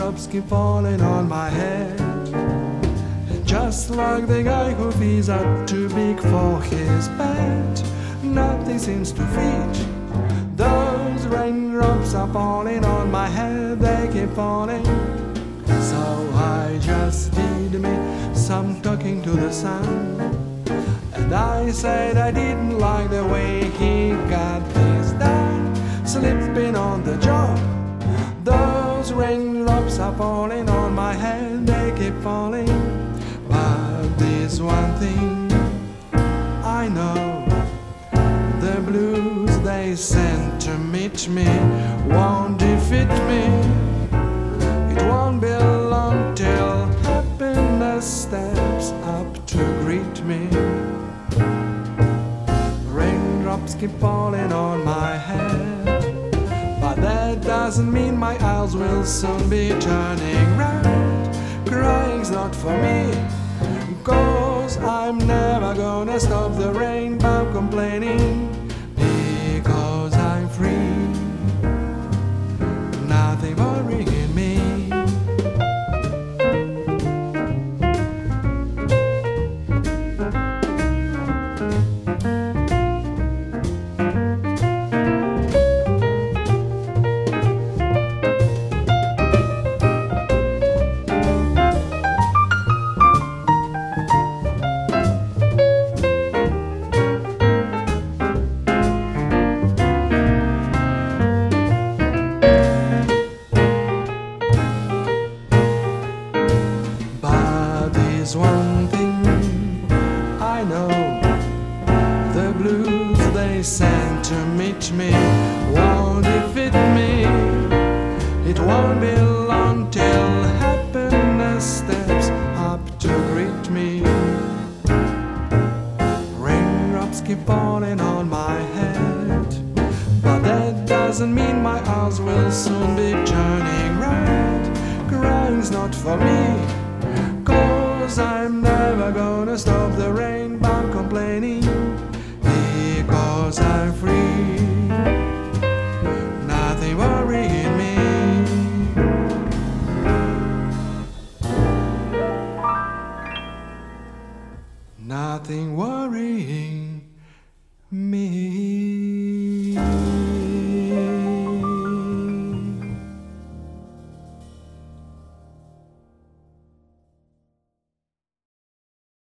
Raindrops keep falling on my head, just like the guy who feels out too big for his bed. Nothing seems to fit. Those raindrops are falling on my head, they keep falling. So I just did me some talking to the sun, and I said I didn't like the way he got this done, slipping on the job. Those raindrops are falling on my head, they keep falling. But there's one thing I know, the blues they sent to meet me won't defeat me. It won't be long till happiness steps up to greet me. Raindrops keep falling on my head, but that doesn't mean my eyes will soon be turning red. Crying's not for me, 'cause I'm never gonna stop the rain by complaining, because I'm free, nothing worrying me. There's one thing I know, the blues they sent to meet me won't defeat me. It won't be long till happiness steps up to greet me. Raindrops keep falling on my head, but that doesn't mean my eyes will soon be turning red. Crying's not for me, 'cause I'm never gonna stop the rain by complaining, because I'm free, nothing worrying me. Nothing worrying me.